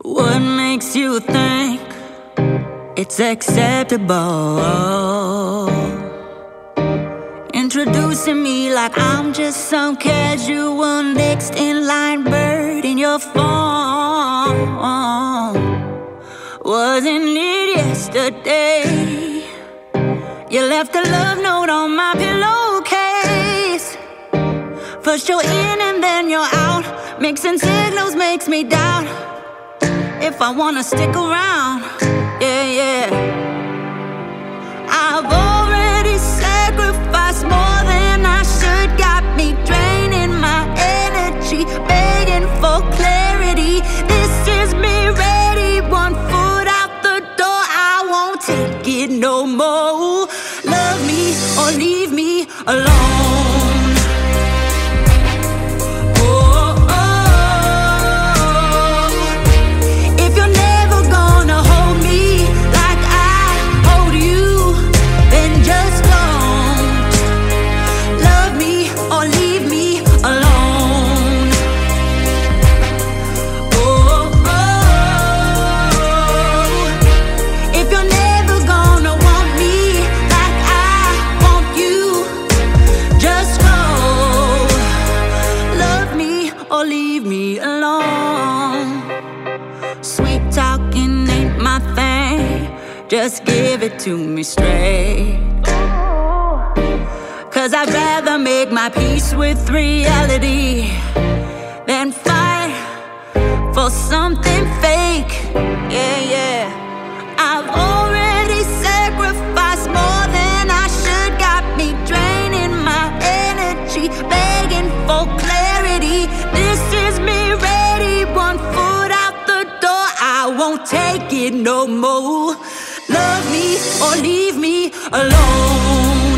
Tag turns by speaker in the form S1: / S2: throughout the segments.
S1: What makes you think it's acceptable? Introducing me like I'm just some casual next in line bird in your phone. Wasn't it yesterday? You left a love note on my pillowcase. First you're in and then you're out. Mixing signals makes me doubt if I wanna stick around. Yeah. I've already sacrificed more than I should. Got me draining my energy, begging for clarity. This is me ready, 1 foot out the door. I won't take it no more. Love me or leave me alone. Or leave me alone. Sweet talking ain't my thing. Just give it to me straight. 'Cause I'd rather make my peace with reality than fight for something fake. Yeah. I've already sacrificed more than I should. Got me draining my energy, begging for clarity. This is me ready, 1 foot out the door. I won't take it no more. Love me or leave me alone.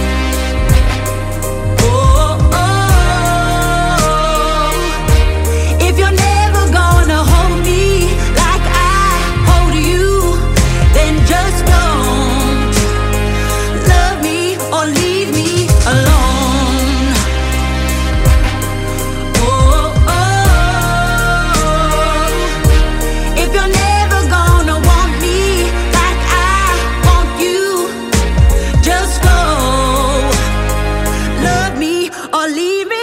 S1: If you're never gonna hold me like I hold you, then just don't. Love me or leave me alone. If you're never gonna want me like I want you, just go. Love me or leave me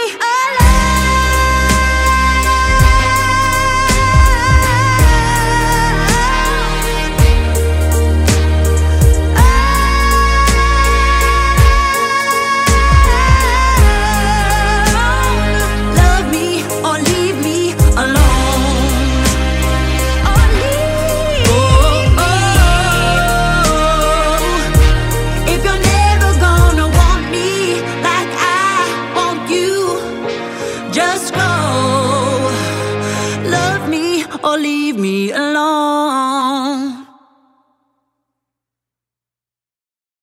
S1: or leave me alone.